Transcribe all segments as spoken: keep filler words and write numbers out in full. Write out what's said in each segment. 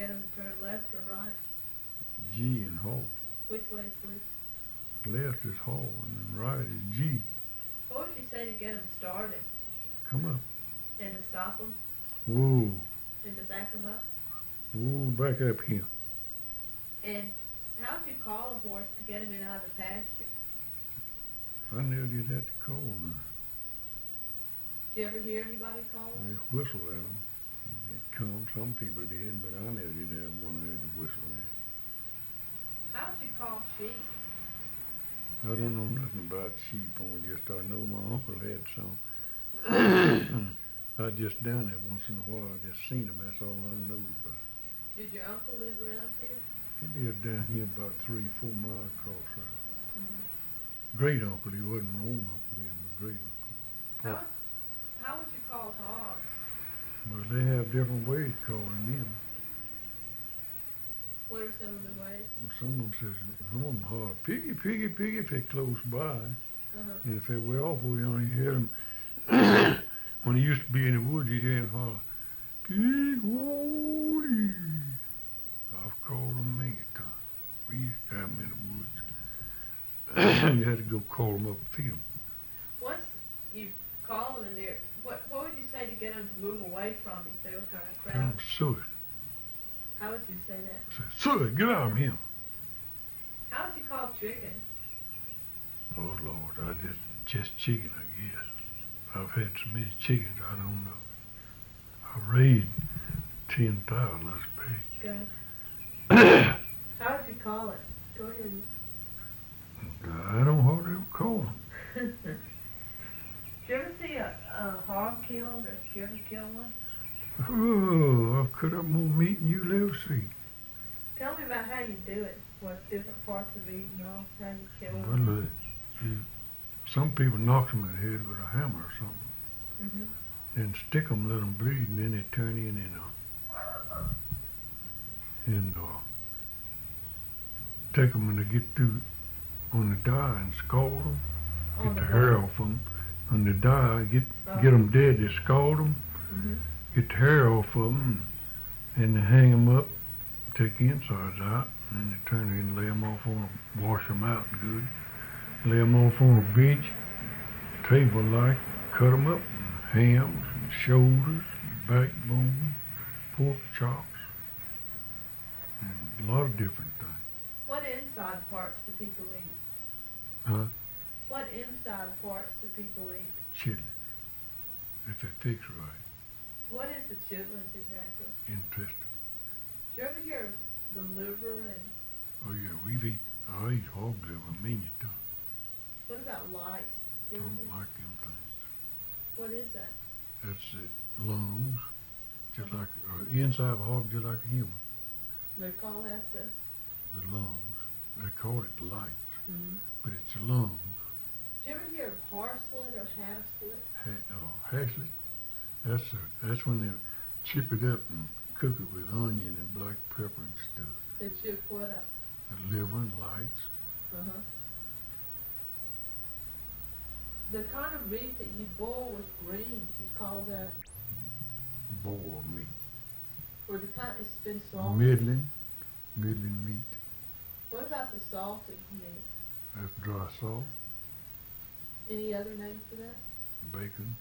get them to turn left or right? G and halt. Which way is which? Left is halt and then right is G. What would you say to get them started? Come up. And to stop them? Whoa. And to back them up? Whoa, back up here. And how would you call a horse to get him in out of the pasture? I never did have to call them. Did you ever hear anybody call They them? whistle at them. It come, some people did, but I never did have one I had to whistle at. How would you call sheep? I don't know nothing about sheep, only just I know my uncle had some. I just down there once in a while, I just seen them, that's all I know about. Did your uncle live around here? He lived down here about three, four miles across there. Mm-hmm. Great uncle, he wasn't my own uncle, he was my great uncle. How would, how would you call hogs? Well, they have different ways of calling them. What are some of the ways? Some of them says, some of them holler, piggy, piggy, piggy, if they're close by. Uh-huh. And if they're way off, we only hear them. When he used to be in the woods, you'd hear him holler, pig, woody. I've called them many times. We used to have them in the woods. You had to go call them up and feed them. Once you call them in there, what what would you say to get them to move away from you if they were kind of Tell them, crowded? suet. How would you say that? Say, suet, get out of here. How would you call chickens? Oh, Lord, I just, just chicken, I guess. I've had so many chickens, I don't know. I raised ten thousand, that's big. Good. How would you call it? Go ahead. I don't hardly ever call them. Did you ever see a, a hog killed, or did you ever kill one? Oh, I've cut up more meat than you'll ever see. Tell me about how you do it. What different parts of it and all, how you kill them. Well, uh, you, some people knock them in the head with a hammer or something. Mm-hmm. Then stick them, let them bleed, and then they turn in and uh, and uh, take them when they get through on the die and scald them. On Get the the hair bone. off them. When they die, get Oh. get them dead. They scald them, Mm-hmm. get the hair off of them, and they hang them up, take the insides out, and then they turn it in, lay them off on, a, wash them out good, lay them off on a bench, table like, cut them up, hams, shoulders, backbone, pork chops, and a lot of different things. What inside parts do people eat? Huh? What inside parts do people eat? Chitlins, if they fix right, What is the chitlins exactly? intestine. Did you ever hear of the liver and Oh yeah, we've eat, I eat hog liver many times. what about lights? I Did you ever don't hear- like them things. What is that? That's the lungs, just like, or inside of a hog, just like a human. They call that the. The lungs, they call it the lights, Mm-hmm. but it's the lungs. Did you ever hear of harslet or half slit? Ha- oh, haslet, that's the, that's when they chip it up and cook it with onion and black pepper and stuff. That you put up. The liver and lights. Uh-huh. The kind of meat that you boil with greens, you call that, Boar meat. or the kind it's been salted. Middling, middling meat. What about the salted meat? That's dry salt, Any other name for that? bacon.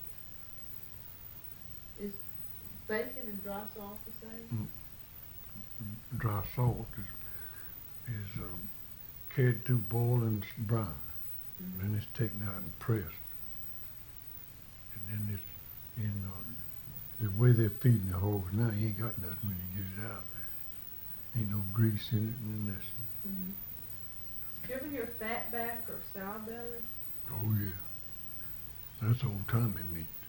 Is bacon and dry salt the same? Dry salt is, is um, carried through boiling s- brine. Mm-hmm. Then it's taken out and pressed. And then it's in uh, the way they're feeding the hogs now, you ain't got nothing when you get it out there. Ain't no grease in it and then that's it. Mm-hmm. Did you ever hear fatback or sow belly? Oh yeah. That's old timey meat.